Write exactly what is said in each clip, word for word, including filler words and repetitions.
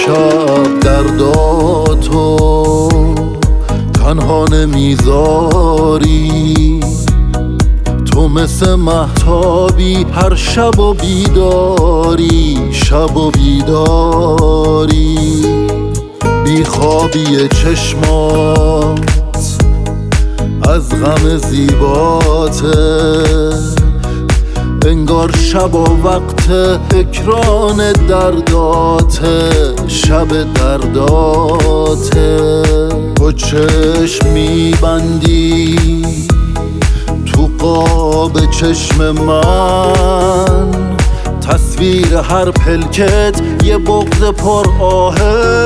شب درداتو تنها نمیذاری، تو مثل مهتابی هر شب و بیداری، شب و بیداری. بیخوابی چشمات از غم زیباته، انگار شب و وقت اکران درداته، شب درداته. تو چشم میبندی تو قاب چشم من، تصویر هر پلکت یه بغض پر آهه،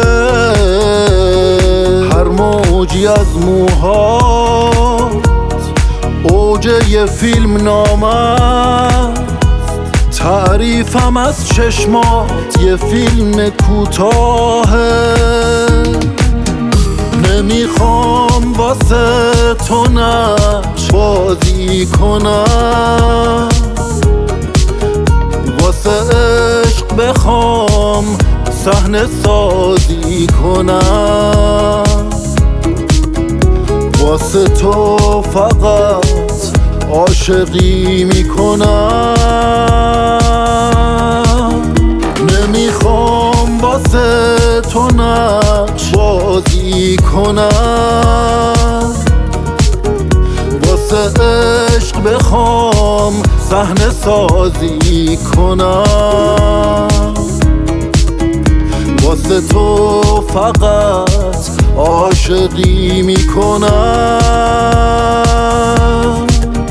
هر موجی از موهات اوج یه فیلم نامست، تعریفم از چشمات یه فیلم کوتاهه. نمیخوام واسه تو نقش بازی کنم، واسه عشق بخوام صحنه سازی کنم، واسه تو فقط عاشقی میکنم. نمیخوام واسه تو نقش بازی کنم، واسه عشق بخوام صحنه سازی کنم، واسه تو فقط عاشقی میکنم.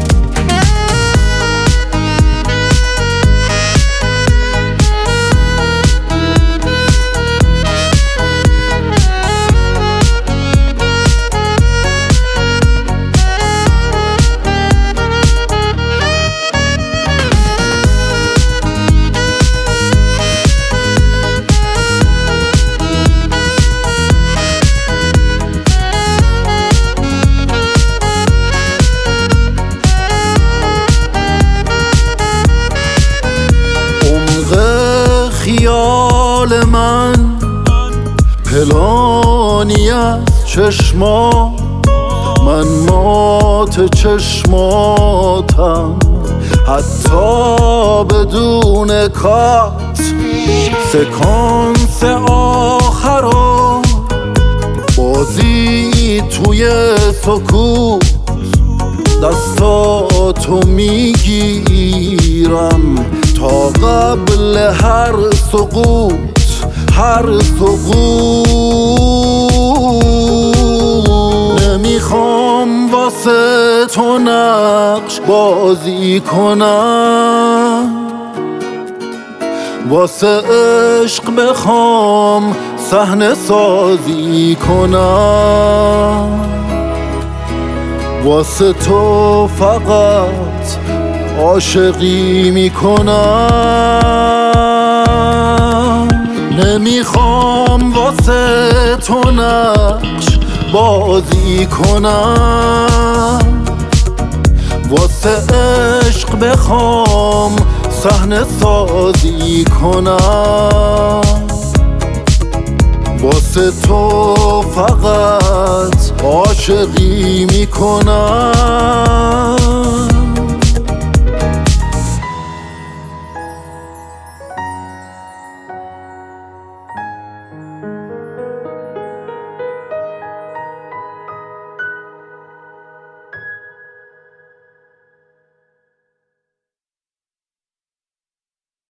خیال من پلانی از چشما، من مات چشماتم حتی بدون کات. سکانس آخرا بازی توی سکوت، دستاتو میگیرم تا قبل هر سقوط، هر سقوط. نمیخوام واسه تو نقش بازی کنم، واسه عشق بخوام صحنه سازی کنم، واسه تو فقط عاشقی میکنم. نمیخوام واسه تو نقش بازی کنم، واسه عشق بخوام صحنه سازی کنم، واسه تو فقط عاشقی میکنم.